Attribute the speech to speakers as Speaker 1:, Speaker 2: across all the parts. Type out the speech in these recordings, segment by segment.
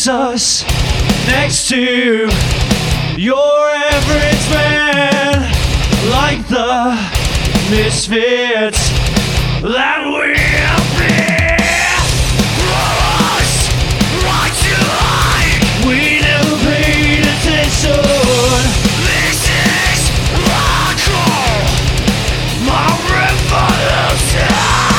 Speaker 1: puts us next to your average man, like the misfits that we'll be. We never paid attention. This is hardcore, my revolution.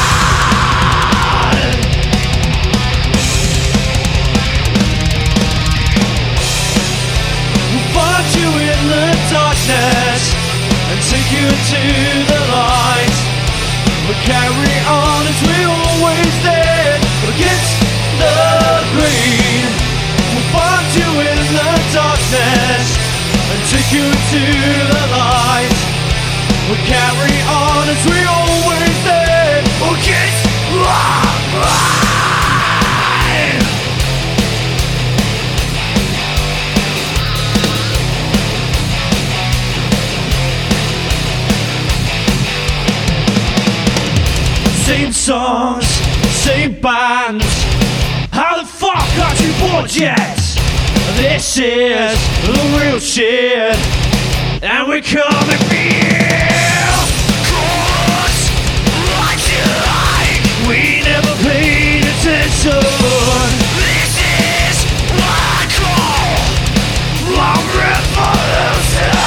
Speaker 1: We'll find you in the darkness and take you into the light. We'll carry on as we always did against the green. We'll find you in the darkness and take you to the light. We'll carry on as we always did. We'll get right. Same songs, same bands. How the fuck aren't you bored yet? This is the real shit, and we're coming for you. 'Cause like you like, we never paid attention. This is what I call my revolution.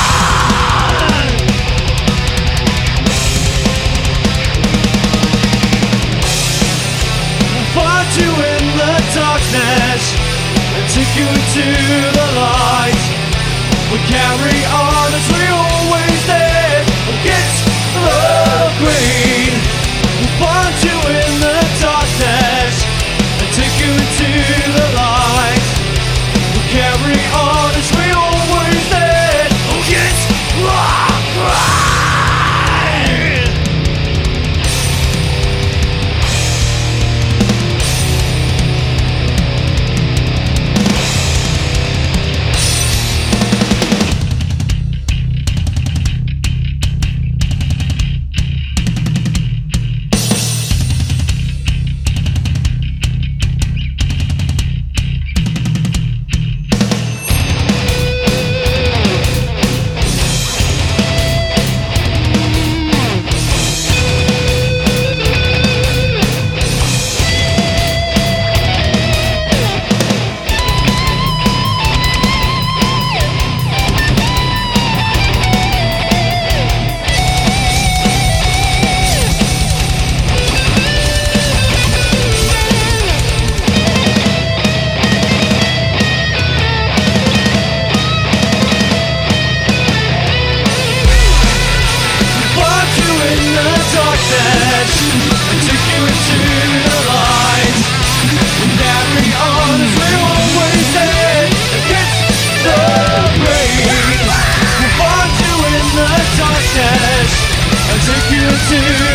Speaker 1: Find you in the darkness and take you to the light. We carry on as we always did against the green. We'll find you in the darkness and take you to the light. We carry on as we always did against the green. To